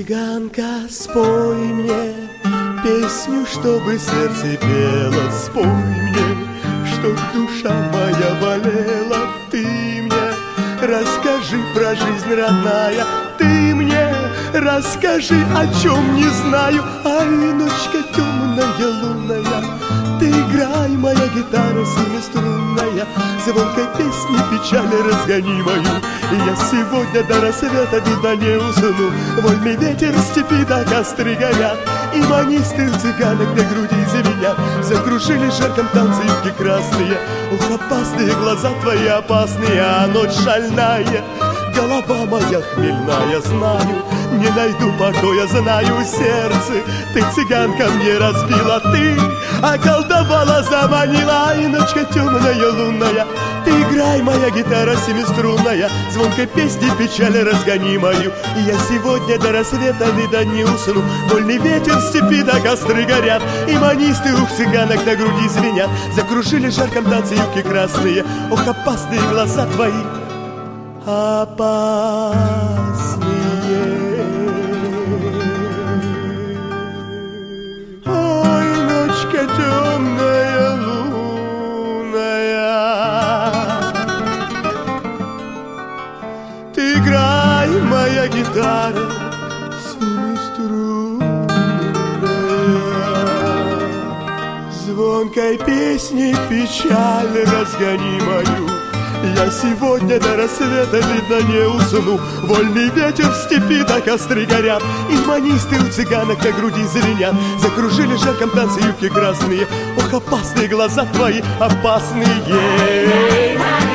Цыганка, спой мне песню, чтобы сердце пело. Спой мне, чтоб душа моя болела. Ты мне расскажи про жизнь, родная. Ты мне расскажи, о чем не знаю. Ай, ночка темная, лунная, ты играй, моя гитара семиструнная, звонкой песни печали разгони мою. И я сегодня до рассвета, видно, не усну. Вольный ветер в степи до костры горят, и манисты цыганок на груди звенят. Закружили жарком танцы юбки красные. Ух, опасные глаза твои опасные, а ночь шальная. Голова моя хмельная, знаю, не найду покоя, знаю, сердце ты, цыганка, мне разбила. Ты околдовала, заманила, и ночка темная, лунная, ты играй, моя гитара семиструнная, звонкой песни печали разгони мою. И я сегодня до рассвета, вида, не усну. Вольный ветер в степи до костры горят, и манисты ух цыганок на груди звенят. Закружили жарком танцы юбки красные. Ох, опасные глаза твои опасные. Ой, ночка темная, лунная, ты играй, моя гитара семиструнная, звонкой песней печаль разгони мою. Я сегодня до рассвета, видно, не усну. Вольный ветер в степи до костры горят, и манисты у цыганок на груди звенят. Закружили жарком танцы юбки красные. Ох, опасные глаза твои, опасные.